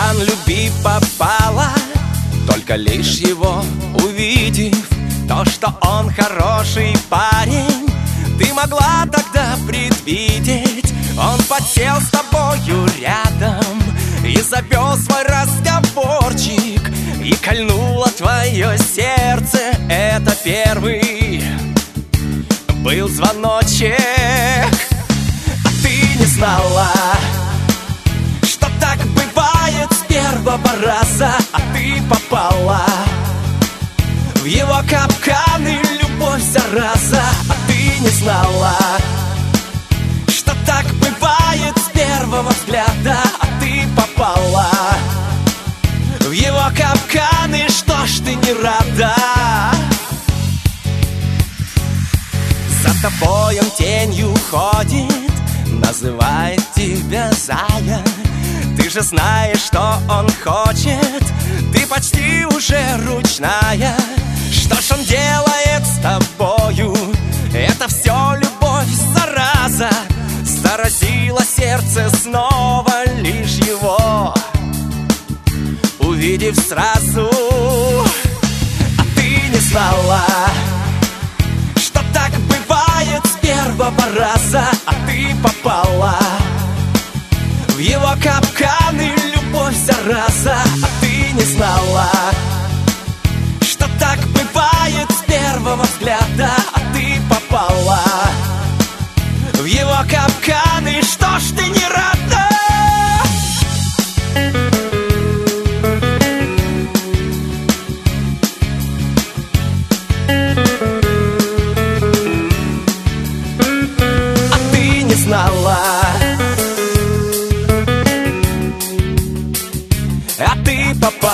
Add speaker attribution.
Speaker 1: капкан любви попала, только лишь его увидев, то, что он хороший парень, ты могла тогда предвидеть. Он подсел с тобою рядом и завел свой разговорчик, и кольнуло твое сердце. Это первый был звоночек. А ты не знала, что так бывает с первого раза. А ты попала в его капкан, и любовь зараза. А ты не знала, что так бывает с первого взгляда. А ты попала в его капкан, и что ж ты не рада? За тобой он тенью ходит, называет тебя зая. Ты же знаешь, что он хочет, ты почти уже ручная. Что ж он делает с тобою? Это все любовь, зараза. Заразила сердце снова лишь его, увидев сразу. А ты не знала, что так бывает с первого раза. А ты попала в его капкан, и любовь зараза. А ты не знала, что так бывает с первого взгляда. А ты попала в его капкан, и что ж ты не рада? А ты не знала, а ты попала